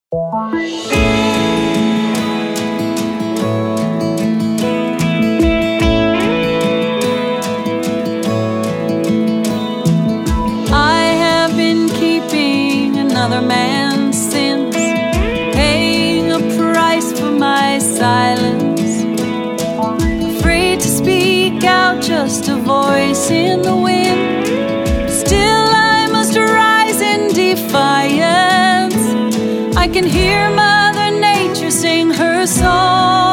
I have been keeping another man's sins, paying a price for my silence, afraid to speak out, just a voice in the wind. Still I must rise in defiance. I can hear Mother Nature sing her song.